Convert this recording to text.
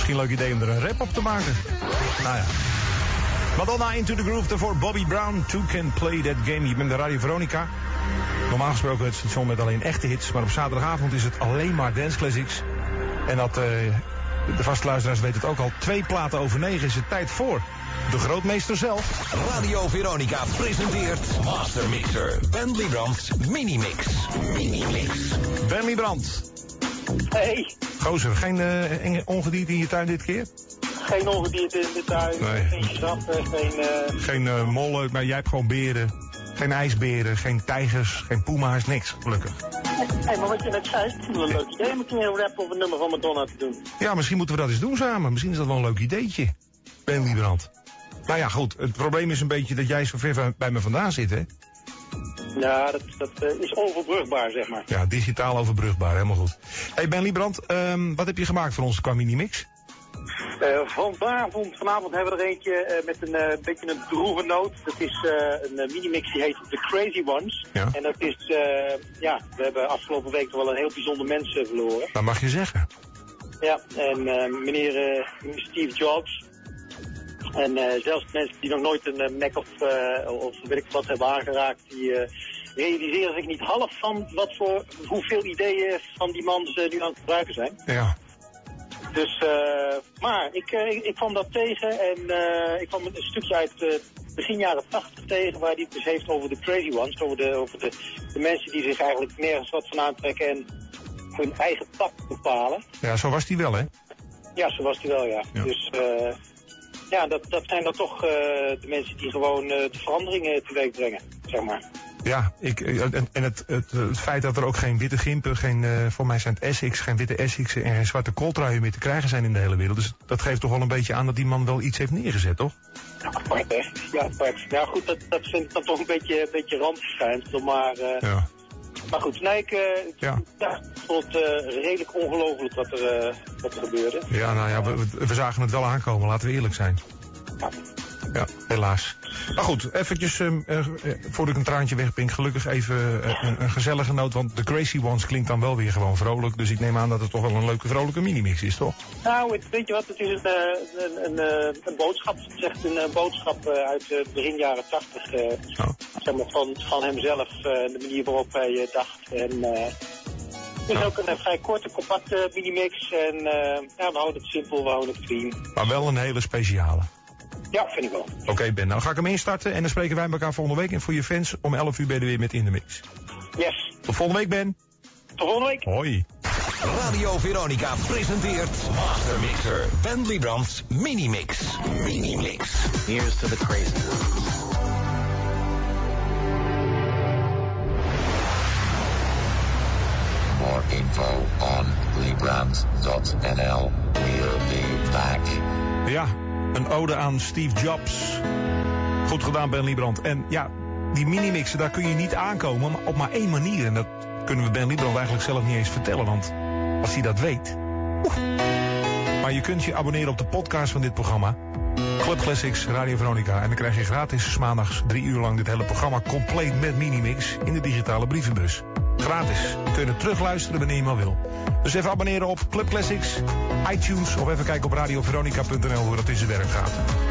Misschien een leuk idee om er een rap op te maken. Nou ja. Madonna, Into the Groove, daarvoor Bobby Brown, Two Can Play That Game. Je bent de Radio Veronica. Normaal gesproken het station met alleen echte hits, maar op zaterdagavond is het alleen maar dance classics. En dat, de vaste luisteraars weten het ook al, 2 platen over 9 is het tijd voor de grootmeester zelf. Radio Veronica presenteert Master Mixer Ben Liebrandts Minimix. Ben Liebrand. Hey. Gozer, geen ongedierte in je tuin dit keer? Geen ongedierte in de tuin, nee. Geen giraffen, geen mollen, maar jij hebt gewoon beren. Geen ijsberen, geen tijgers, geen puma's, niks, gelukkig. Hey, maar wat je net zei, is het een leuk idee om een keer een rap of een nummer van Madonna te doen. Ja, misschien moeten we dat eens doen samen. Misschien is dat wel een leuk ideetje. Ben Liebrand. Nou ja, goed. Het probleem is een beetje dat jij zo ver bij me vandaan zit, hè? Ja, dat is overbrugbaar, zeg maar. Ja, digitaal overbrugbaar, helemaal goed. Hey Ben Liebrand, wat heb je gemaakt voor ons qua minimix? Vanavond hebben we er eentje met een beetje een droeve noot. Dat is een minimix die heet The Crazy Ones. Ja. En dat is, we hebben afgelopen week toch wel een heel bijzonder mens verloren. Dat mag je zeggen. Ja, en meneer Steve Jobs. En zelfs mensen die nog nooit een Mac of weet ik wat hebben aangeraakt, die realiseren zich niet half van hoeveel ideeën van die man ze nu aan het gebruiken zijn. Ja. Dus, maar ik kwam dat tegen en ik kwam een stukje uit begin jaren 80 tegen, waar hij het dus heeft over de crazy ones, over de mensen die zich eigenlijk nergens wat van aantrekken en hun eigen pad bepalen. Ja, zo was hij wel, hè? Ja, zo was hij wel, ja. Dus, ja, dat zijn dan toch de mensen die gewoon de veranderingen teweeg brengen, zeg maar. Ja, en het feit dat er ook geen witte gimpen, voor mij zijn het Essex, geen witte Essexen en geen zwarte kooltruien meer te krijgen zijn in de hele wereld. Dus dat geeft toch wel een beetje aan dat die man wel iets heeft neergezet, toch? Ja, apart, hè? Ja, apart. Ja, goed, dat vind ik dan toch een beetje randverschijnsel, maar... ja. Maar goed, nee, ik vond het redelijk ongelooflijk wat er gebeurde. Ja, nou ja, we zagen het wel aankomen, laten we eerlijk zijn. Ja, helaas. Maar goed, eventjes, voordat ik een traantje wegpink, gelukkig even een gezellige noot, want de Crazy Ones klinkt dan wel weer gewoon vrolijk, dus ik neem aan dat het toch wel een leuke vrolijke minimix is, toch? Nou, weet je wat, het is een boodschap, het is echt een boodschap uit begin jaren 80, zeg maar van hemzelf, de manier waarop hij dacht. En het is ook een vrij korte, compacte minimix en we houden het simpel, we houden het clean. Maar wel een hele speciale. Ja, vind ik wel. Oké, Ben, nou ga ik hem instarten en dan spreken wij elkaar volgende week. En voor je fans om 11 uur ben je weer met In The Mix. Yes. Tot volgende week, Ben. Tot volgende week. Hoi. Radio Veronica presenteert Master Mixer Ben Liebrandts Minimix. Here's to the crazy ones. More info on Liebrand.nl. We'll be back. Ja, een ode aan Steve Jobs. Goed gedaan, Ben Liebrand. En ja, die minimixen, daar kun je niet aankomen, maar op maar één manier. En dat kunnen we Ben Liebrand eigenlijk zelf niet eens vertellen, want als hij dat weet... Maar je kunt je abonneren op de podcast van dit programma. Club Classics, Radio Veronica. En dan krijg je gratis maandags 3 uur lang dit hele programma compleet met minimix in de digitale brievenbus. Gratis. Kun je het terugluisteren wanneer je maar wil. Dus even abonneren op Club Classics, iTunes of even kijken op radioveronica.nl hoe dat in zijn werk gaat.